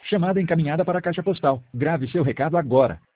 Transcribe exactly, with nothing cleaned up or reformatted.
Chamada encaminhada para a caixa postal. Grave seu recado agora.